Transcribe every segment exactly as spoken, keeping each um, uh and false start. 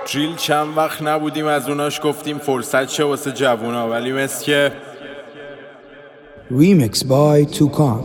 جیل چند وقت نبودیم از اوناش گفتیم فرصت چه واسه جوونا، ولی مثل که Remix by Toucan.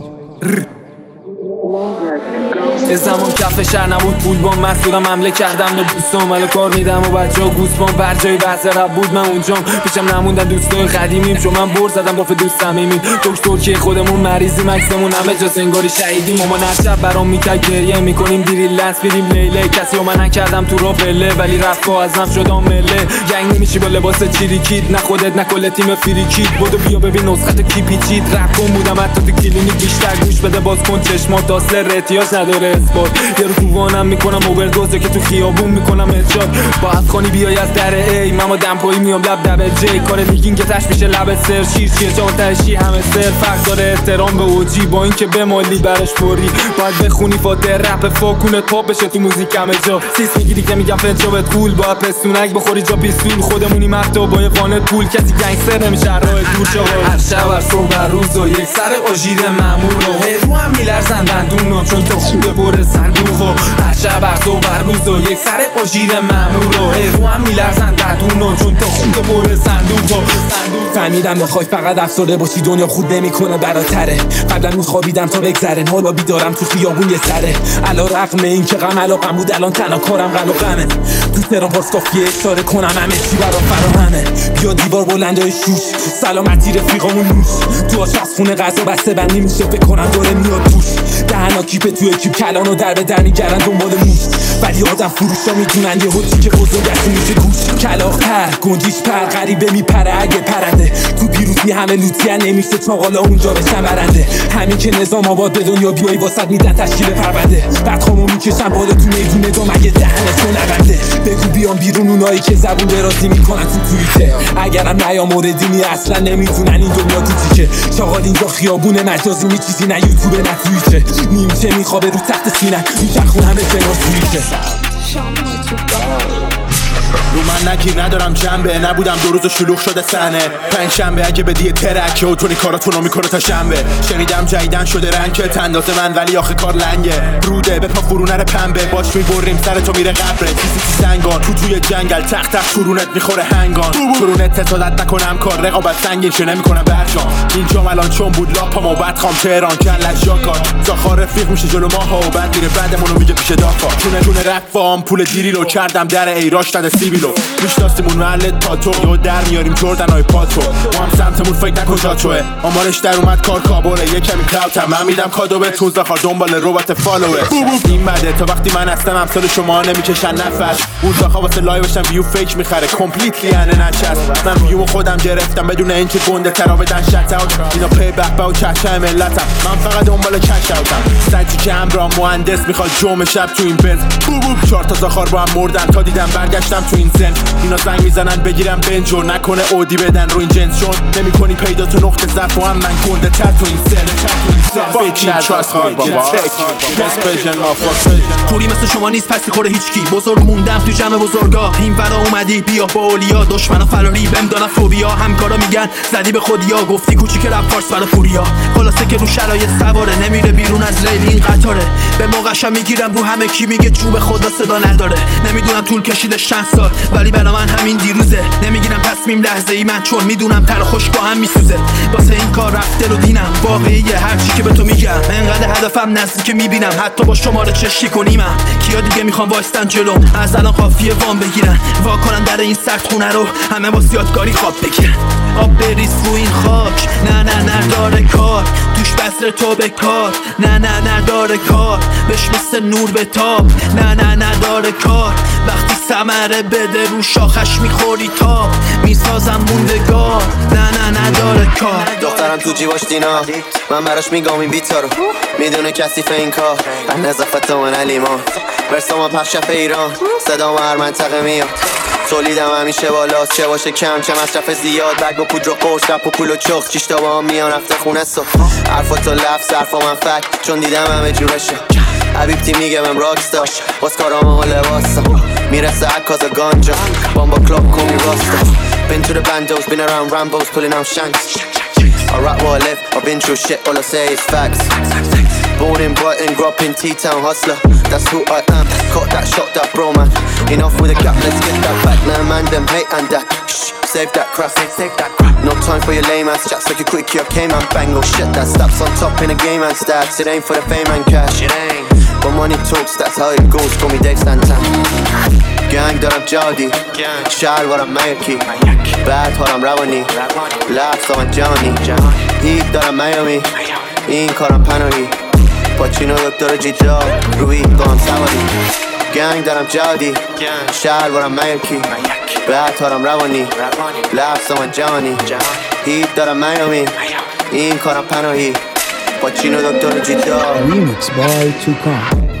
یه زمان کف شهر نبود پول بام مسئولم حمله کردم به دوستام ولی کار میدم و بچه ها گوسپام بر جای بحث رب بود من اونجام پیشم نموندن دوستای قدیمیم چون من بر زدم گفت دوست صمیمیم دکتر که خودمون مریضیم عکسمون همه جا سنگاری شهیدیم مامان هر شب برام میکرد گریه میکنیم دیری لنس بیریم لیله کسی رو من نکردم تو راه پله ولی رفتا ازم شدم مله گنگ نمیشی با لباس چیریکید نه خودت نه کل تیم فریکید بودو بیا ببین نسخت کی پیچید رپ کن بودم حتی تو کلینیک بیشتر گوش بده باز کن چشمات داسل رتیاش نداره اسپورت یه رو توانم میکنم اووردوزه که تو خیابون میکنم ارشاد باید خانی بیای از در ای من با دمپایی میام لب دبل جی کار لیگین که تش میشه لب سر شیر چیه جان تشی همه سر فرق داره احترام به اوجی با این که بمالی برش پوری باید بخونی فاده رپ فاکونت پاپ بشه تو موزیک همه جا سیس میگیری که میگم فجابت کول باید پستونک بخوری جا پیستول خودمونی مفتا با یه وانت پول کسی گنگستر نمیشه راه دور شا هر شب هر صبح هر روز و یک سر آژیر مامور رو رو هم میلرزن دندون چون تو خوبه بره صندوق هر شب هر صبح هر روز و یک سر آژیر مامور رو رو هم میلرزن دندون چون تو خوبه بره صندوق فهمیدم بخوای فقط افسرده باشی دنیا خود نمیکنه براتره قبلا روز خوابیدم تا بگذره حالا بیدارم تو خیابون یه سره علا رقم این که غم علاقم بود الان تنها کارم غم و غمه تو تهران پاس کافیه اشاره کنم همه چی برام فراهمه بیا دیوار بلندای شوش سلامتی رفیقامون نوش تو آشپزخونه غذا بسته بندی میشه فکر کنم داره میاد توش دهنا کیپ تو اکیپ کلانو در به در میگردن دنبال موش ولی آدم فروشا میدونن یه هوتی که بزرگشون میشه گوش کلاغ‌تر گنجیش پر غریبه میپره اگه پرنده تو پیروزی همه لوتیان نمیشه چاقالا اونجا بشن برنده همین که نظام آباد به دنیا بیایی واسط میدن تشکیل پرونده بعد خامو میکشن بالا تو میدونه دو مگه دهنشو نبنده بگو بیان بیرون اونایی که زبون درازی میکنن تو توییته اگرم نیاموردینی اصلا نمیدونن این دنیا تو تیکه چاقال اینجا خیابون مجازی می چیزی نه یوتیوب نه توییته نیمچه میخوابه رو تخت سینه میچرخون همه کنار توییته رو من نگیر ندارم جنبه نبودم دو روز و شلوغ شده سنه پنج شنبه اگه بدی ترکه و تونی کاراتونو میکنه تا شنبه شنیدم جیدن شده رنگت اندازه من ولی آخه کار لنگه روده به پا فرو نره پنبه باش میبریم سر تو میره قبره چیزی چی سنگان تو توی جنگل تخت تخت تورونت میخوره هنگان تورونت تسادت نکنم کار رقابت سنگین شه نمیکنم برجام اینجا الان چون بود لاپام و بعد خام تهران کلش جاکار زاخار رفیق میشه جلو ماها و بعد میره بعدمونو میگه پیش دافا چونه چونه رفام پول دیریلو کردم در ایراش نده سیبیلو میشناسیمون محلت پاتو یا در میاریم جردن های پاتو ما هم سمتمون فکر نکن جا توه آمارش در اومد کار کابوره یه کمی کراوتم من میدم کادو به تونز بخوار دنبال ربات فالوه این بده تا وقتی من هستم امثال شما نمیکشن نفس اون زاخا واسه لایوشم ویو فیک میخره کمپلیتلی انه نچست من ویومو خودم گرفتم بدون اینکه گنده ترا بدن شت اوت اینا پی بک با و چشه ملتم من فقط دنبال کش اوتم سجی که همراه مهندس میخواد جمعه شب تو این بنز چهار تا زاخار با هم مردن تا دیدم برگشتم تو این زن اینا زنگ میزنن بگیرم بنجو نکنه اودی بدن رو این جنس چون نمیکنی پیدا تو نقطه ضعف و هم من گنده تر تو این سن فیکین تراست می تک اسپیشن ما پوری مثل شما نیست پس میخوره هیچکی بزرگ موندم تو جمع بزرگا این ورا اومدی بیا با اولیا دشمنا فراری بهم دادن فوبیا همکارا میگن زدی به خودیا گفتی کوچیک رپ فارس برا پوریا خلاصه که رو شرایط سواره نمیره بیرون از لیل این قطاره به موقعشم میگیرم رو همه کی میگه چوب خدا صدا نداره نمیدونم طول کشیدش چند سال ولی برا من همین دیروزه نمیگیرم تصمیم لحظه ای من چون میدونم تر خوش با هم میسوزه واسه این کار رفته رو دینم واقعیه هرچی که به تو میگم انقدر هدفم نزدیک میبینم حتی با شماره چشی کنیمم کیا دیگه میخوام وایستن جلو از الان قافیه وام بگیرن وا کنن در این سرد خونه رو همه با یادگاری خواب بگیرن آب بریز رو این خاک نه نه نه داره کار توش بسر تو به کار نه نه نه داره کار بش مثل نور به تاب نه نه نه داره کار وقتی ثمره بده رو شاخش میخوری تاب میسازم موندگار نه نه نه داره کار دخترم تو جیباش دینا من براش میگم این بیتا رو میدونه کسی فین کار نظافت من علیمان برسام پخش ایران صدا هر منطقه میاد تولیدم همیشه بالاست چه باشه کم چه مصرف زیاد بگ و پودر و قرص رپ و پول و چخ چیش تا با هم میان رفته خونه صبح حرفات و لفظ حرفا من فک چون دیدم همه جورشه حبیبتی میگه من راکستار باز کارام و لباسم میرسه عکاز گانجا بامبا کلاب کمی راستا Been to the bandos, been around Rambos, pulling out shanks I rap what I live, I've been through shit, all I say is facts Born in Brighton, grew up in T-Town, hustler. That's who I am. Caught that shot, that bro man. Enough with a gap, let's get that back. Now man, them hate and that. Shh, save that crap, save that crap. No time for your lame ass chats like a quick your came and bang. Oh shit, that stops on top in a game and stats. It ain't for the fame and cash, it ain't. But money talks, that's how it goes. Call me Dave Stanton. Gang دارم جادی شهر وارم میکی بعد هارم روانی لفظ آمد جهانی هیپ دارم میامی این کارم پناهی پاچینو دکتر جیجا روی گام سواری گنگ دارم جادی شهر وارم میکی بعد هارم روانی لفظ آمد جهانی هیپ دارم میامی این کارم پناهی پاچینو دکتر جیجا Remix by Tukan.